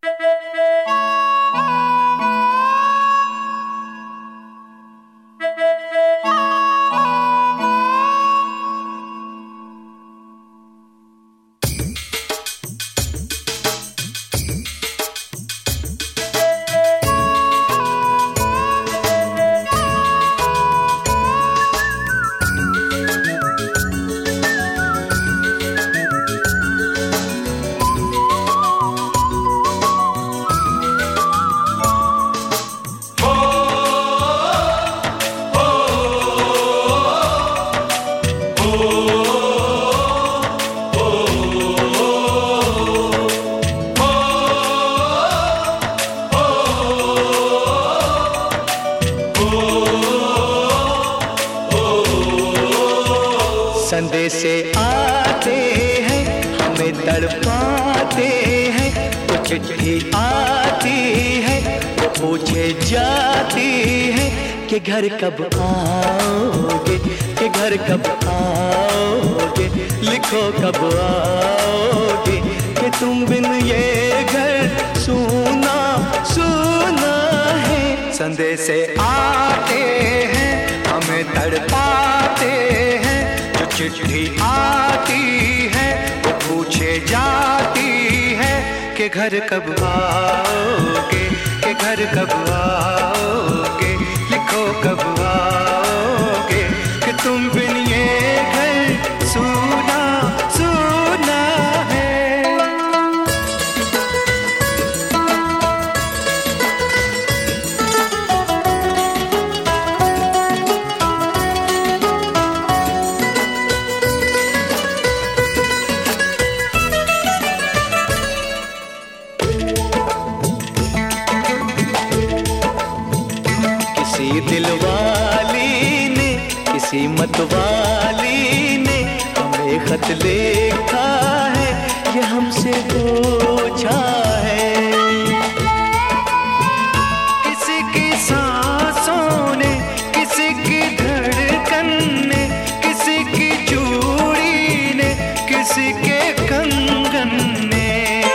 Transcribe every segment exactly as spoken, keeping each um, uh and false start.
संदेशे आते हैं हमें तड़पाते हैं, तो चिट्ठी आती है वो पूछे जाती है कि घर कब आओगे, कि घर कब आओगे, लिखो कब आओगे, कि तुम बिन ये घर सूना सूना है। संदेशे आते हैं हमें तड़पाते हैं, चिट्ठी आती है वो पूछे जाती है कि घर कब आओगे, कि घर कब आओगे, लिखो कब आओगे, कि तुम बिन ये घर सूना सूना है। किसी दिलवाली ने, किसी मतवाली ने हमें खत लिखा है, ये हमसे पूछा है। किसी की सांसों ने, किसी की धड़कन ने, किसी की चूड़ी ने, किसी के कंगन ने,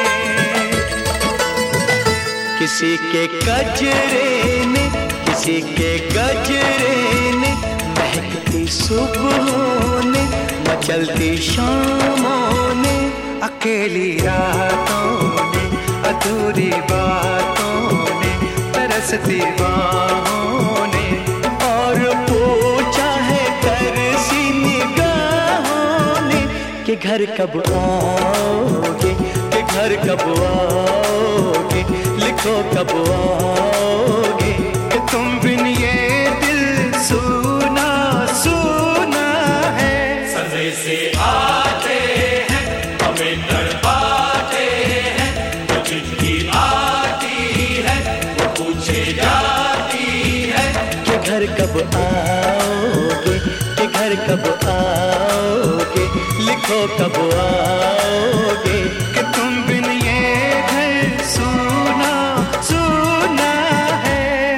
किसी के गजरे ने, किसी के गजरे ने, महकती सुबहों ने, मचलती शामों ने, अकेली रातों ने, अधूरी बातों ने, तरसती बाहों ने, और पूछा है तरसी निगाहों ने कि घर कब आओगे, कि घर कब आओगे, लिखो कब आओगे, तुम बिन ये दिल सूना सूना है। संदेशे आते हैं हमें तड़पाते हैं, तो चिट्ठी आती है वो पूछे जाती है कि घर कब आओगे, कि घर कब आओगे, लिखो कब आओगे, कि तुम बिन ये घर सूना सूना है।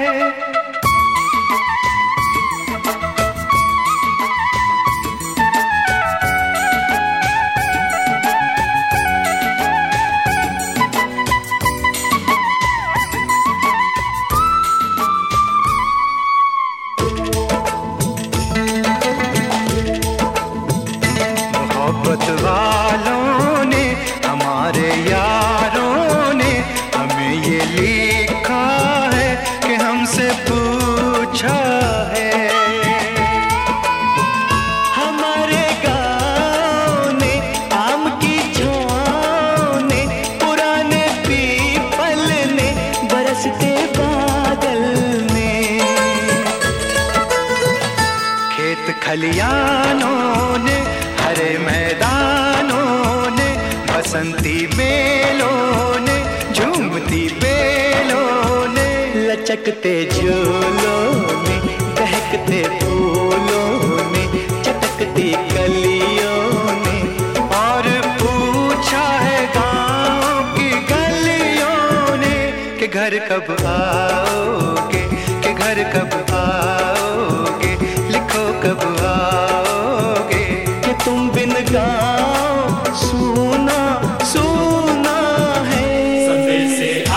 मोहब्बत वालों ने, हमारे यारों ने हमें ये लिखा है कि हमसे पूछा है। हमारे गाँव ने, आम की छाँव ने, पुराने पीपल ने, बरसते बादल ने, खेत खलियानों ने, हरे मैदानों ने, बसंती बेलों ने, झूमती बेलों ने, लचकते झूलों ने, दहकते फूलों ने, चटकती कलियों ने, और पूछा है गाँव की गलियों ने कि घर कब आओगे, कि घर कब आओगे, लिखो कब आओगे, कि तुम बिन गाँव सूना सूना है। संदेशे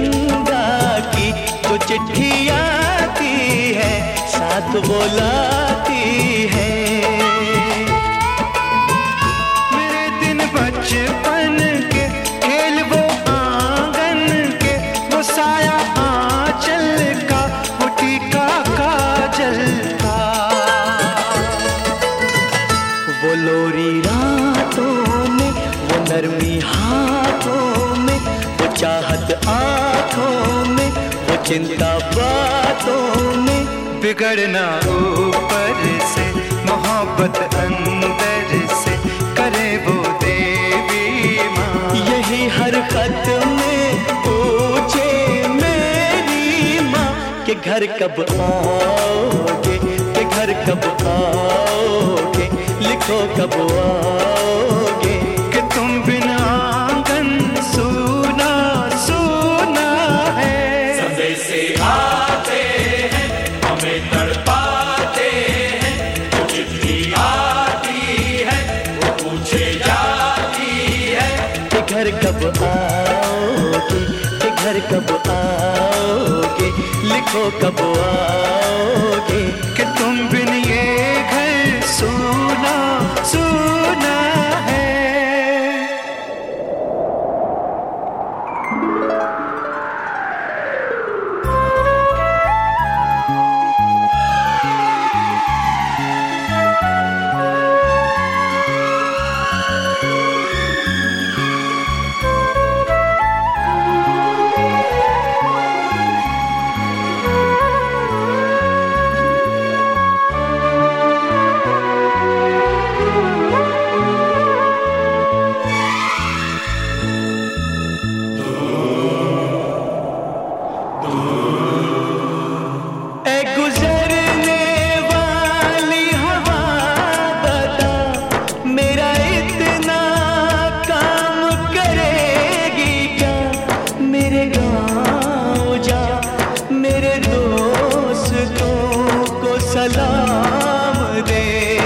गंगा की जो चिट्ठी आती है साथ वो लाती है। मेरे दिन बचपन के खेल वो आंगन के, वो साया आंचल का, वो टीका काजल का, वो लोरी रातों में, वो नरमी हाथों में, वो चाहत आंखों में, वो चिंता बातों में। बिगड़ना ऊपर से, मोहब्बत अंदर से, करे वो देवी माँ। यही हर खत में पूछे मेरी माँ कि घर कब आओगे, कि घर कब आओगे, लिखो कब आओगे। कि तुम बिना आंगन सूना सूना है। संदेशे आते हैं हमें तड़पाते हैं, जो चिट्ठी आती है वो पूछे जाती है कि घर कब आओगे, कि घर कब आओगे, लिखो कब आओगे। कि तुम बिन ये घर सूना सूना है। सलाम दे।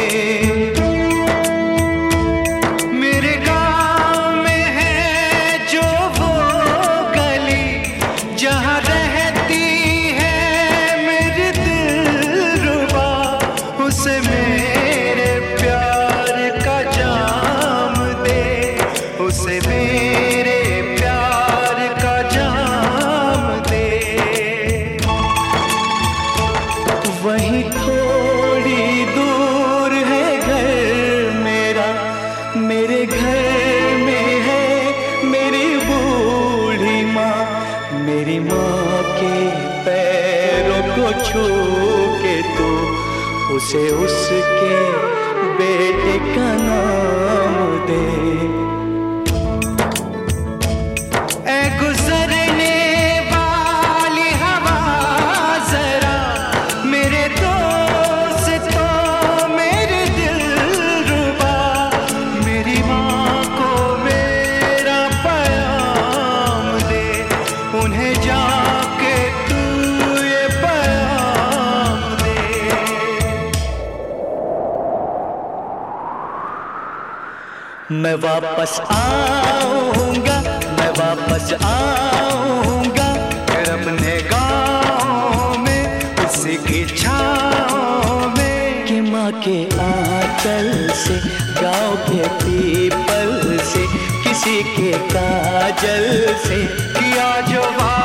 मेरे गाँव में है जो वो गली जहाँ रहती है मेरी दिलरुबा, उसे मेरे प्यार का जाम दे, उसे मेरे प्यार का जाम दे। वहीं थोड़ी दूर है घर मेरा, मेरे घर में है मेरी बूढ़ी माँ। मेरी माँ के पैरों को छू के तू उसे उसके बेटे का नाम दे। ऐ गुजरने वाली हवा जरा मेरे दोस्तों मेरे दिलरुबा, मेरी माँ को मेरा पैगाम दे, उन्हें जाके तू ये पैगाम दे। मैं वापस आऊंगा, मैं वापस आऊंगा फिर अपने गाँव में, उसी की छाँव में। कि माँ के आंचल से, गाँव के पीपल से, किसी के काजल से किया जो